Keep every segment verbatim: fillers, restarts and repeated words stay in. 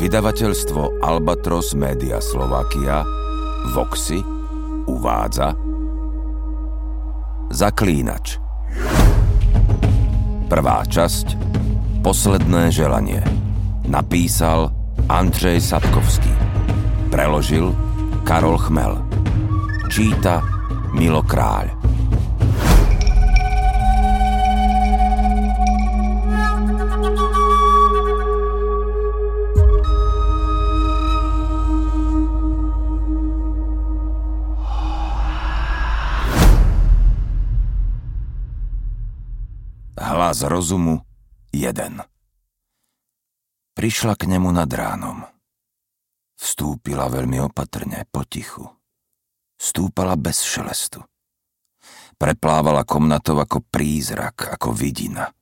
Vydavateľstvo Albatros Media Slovakia Voxy uvádza Zaklínač. Prvá časť Posledné želanie. Napísal Andrej Sapkovský. Preložil Karol Chmel. Číta Milo Kráľ. Hlas rozumu jeden. Prišla k nemu nad ránom. Vstúpila veľmi opatrne, potichu. Stúpala bez šelestu. Preplávala komnatou ako prízrak, ako vidina.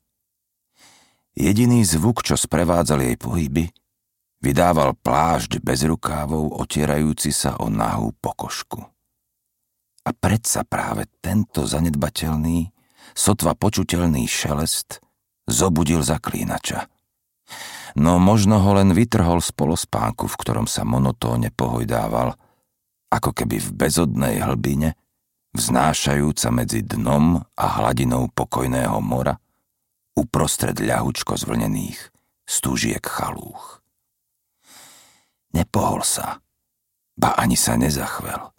Jediný zvuk, čo sprevádzal jej pohyby, vydával plášť bez rukávov, otierajúci sa o nahú pokožku. A predsa práve tento zanedbateľný, sotva počuteľný šelest zobudil zaklínača. No možno ho len vytrhol z polospánku, v ktorom sa monotónne pohojdával, ako keby v bezodnej hlbine, vznášajúca medzi dnom a hladinou pokojného mora, uprostred ľahučko zvlnených stúžiek chalúch. Nepohol sa, ba ani sa nezachvel.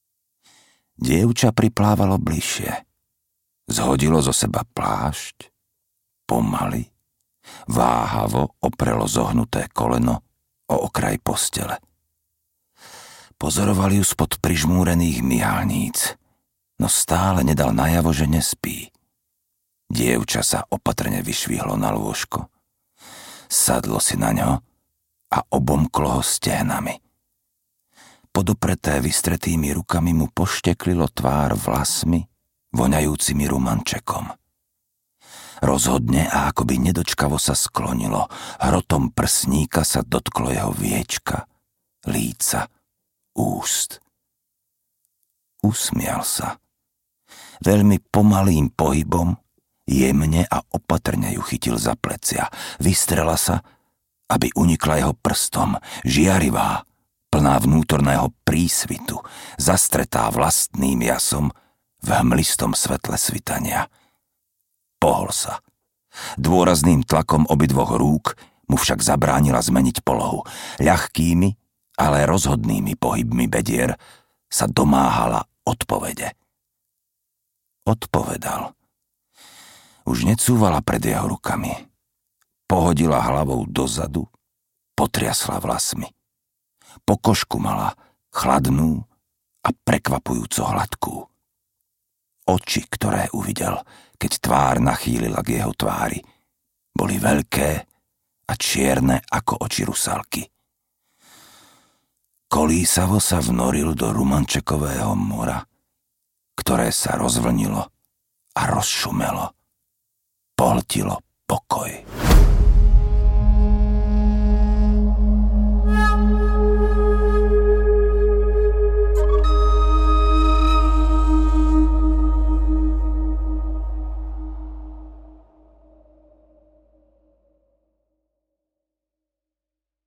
Dievča priplávalo bližšie. Zhodilo zo seba plášť, pomaly, váhavo oprelo zohnuté koleno o okraj postele. Pozoroval ju spod prižmúrených myhalníc, no stále nedal najavo, že nespí. Dievča sa opatrne vyšvihlo na lôžko, sadlo si na ňo a obomklo ho stehnami. Podopreté vystretými rukami mu pošteklilo tvár vlasmi, voňajúcimi rumančekom. Rozhodne a akoby nedočkavo sa sklonilo, hrotom prsníka sa dotklo jeho viečka, líca, úst. Usmial sa. Veľmi pomalým pohybom, jemne a opatrne ju chytil za plecia. Vystrela sa, aby unikla jeho prstom, žiarivá, plná vnútorného prísvitu, zastretá vlastným jasom, v hmlistom svetle svitania. Pohol sa. Dôrazným tlakom obidvoch rúk mu však zabránila zmeniť polohu. Ľahkými, ale rozhodnými pohybmi bedier sa domáhala odpovede. Odpovedal. Už necúvala pred jeho rukami. Pohodila hlavou dozadu, potriasla vlasmi. Pokožku mala chladnú a prekvapujúco hladkú. Oči, ktoré uvidel, keď tvár nachýlila k jeho tvári, boli veľké a čierne ako oči rusalky. Kolísavo sa vnoril do rumančekového mora, ktoré sa rozvlnilo a rozšumelo, pohltilo pokoj.